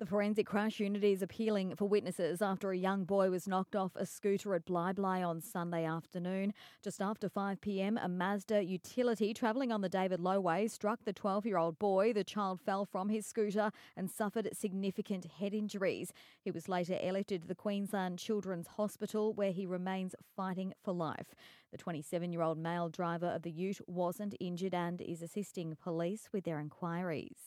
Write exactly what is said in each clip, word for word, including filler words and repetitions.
The Forensic Crash Unit is appealing for witnesses after a young boy was knocked off a scooter at Bly Bly on Sunday afternoon. Just after five p m, a Mazda utility travelling on the David Low Way struck the twelve-year-old boy. The child fell from his scooter and suffered significant head injuries. He was later airlifted to the Queensland Children's Hospital, where he remains fighting for life. The twenty-seven-year-old male driver of the ute wasn't injured and is assisting police with their inquiries.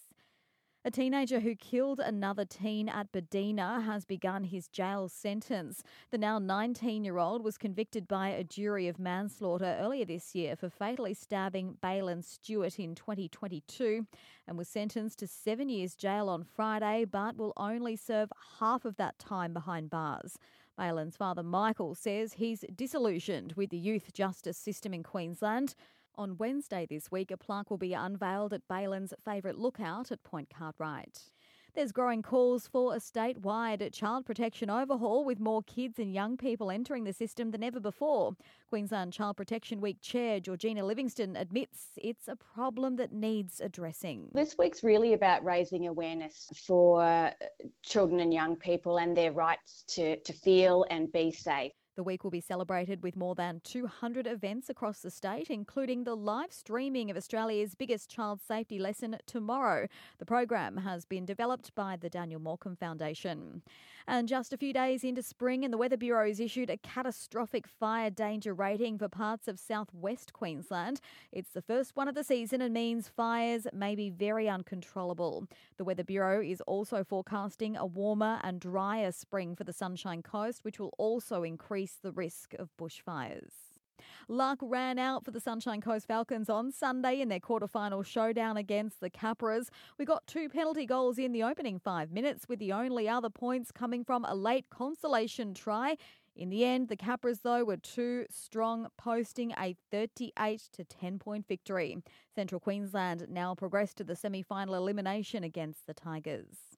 A teenager who killed another teen at Badina has begun his jail sentence. The now nineteen-year-old was convicted by a jury of manslaughter earlier this year for fatally stabbing Baylen Stewart in twenty twenty-two and was sentenced to seven years jail on Friday, but will only serve half of that time behind bars. Baylen's father, Michael, says he's disillusioned with the youth justice system in Queensland. On Wednesday this week, a plaque will be unveiled at Baylen's favourite lookout at Point Cartwright. There's growing calls for a statewide child protection overhaul, with more kids and young people entering the system than ever before. Queensland Child Protection Week Chair Georgina Livingston admits it's a problem that needs addressing. This week's really about raising awareness for children and young people and their rights to, to feel and be safe. The week will be celebrated with more than two hundred events across the state, including the live streaming of Australia's biggest child safety lesson tomorrow. The program has been developed by the Daniel Morcombe Foundation. And just a few days into spring, and the Weather Bureau has issued a catastrophic fire danger rating for parts of southwest Queensland. It's the first one of the season and means fires may be very uncontrollable. The Weather Bureau is also forecasting a warmer and drier spring for the Sunshine Coast, which will also increase the risk of bushfires. Luck ran out for the Sunshine Coast Falcons on Sunday in their quarterfinal showdown against the Capras. We got two penalty goals in the opening five minutes, with the only other points coming from a late consolation try. In the end, the Capras, though, were too strong, posting a thirty-eight to ten point victory. Central Queensland now progressed to the semi-final elimination against the Tigers.